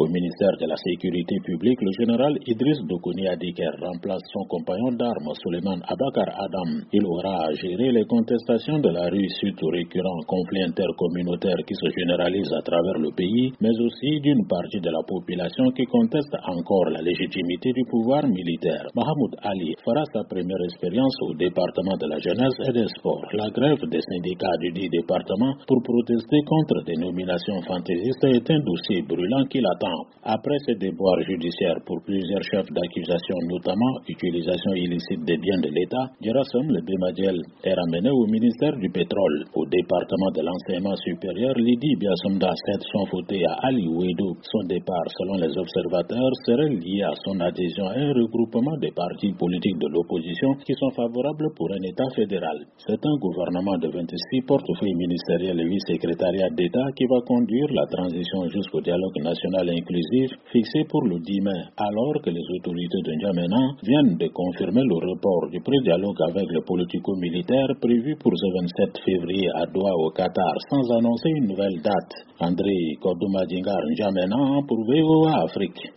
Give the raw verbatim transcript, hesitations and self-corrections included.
Au ministère de la Sécurité publique, le général Idriss Dokoni Adiker remplace son compagnon d'armes Suleiman Abakar Adam. Il aura à gérer les contestations de la rue suite aux récurrents conflits intercommunautaires qui se généralisent à travers le pays, mais aussi d'une partie de la population qui conteste encore la légitimité du pouvoir militaire. Mahmoud Ali fera sa première expérience au département de la jeunesse et des sports. La grève des syndicats du dit département pour protester contre des nominations fantaisistes est un dossier brûlant qui l'attend. Après ces déboires judiciaires pour plusieurs chefs d'accusation, notamment utilisation illicite des biens de l'État, Djerassem Le Bemadiel est ramené au ministère du pétrole. Au département de l'enseignement supérieur, Lydie Biasomda cède son fauteuil à Ali Ouedou. Son départ, selon les observateurs, serait lié à son adhésion à un regroupement des partis politiques de l'opposition qui sont favorables pour un État fédéral. C'est un gouvernement de vingt-six portefeuilles ministériels et huit secrétariats d'État qui va conduire la transition jusqu'au dialogue national inclusif fixé pour le dix mai, alors que les autorités de N'Djamena viennent de confirmer le report du pré-dialogue avec les politico-militaires prévu pour ce vingt-sept février à Doha au Qatar, sans annoncer une nouvelle date. André Kordouma Djingar N'Djamena pour V O A Afrique.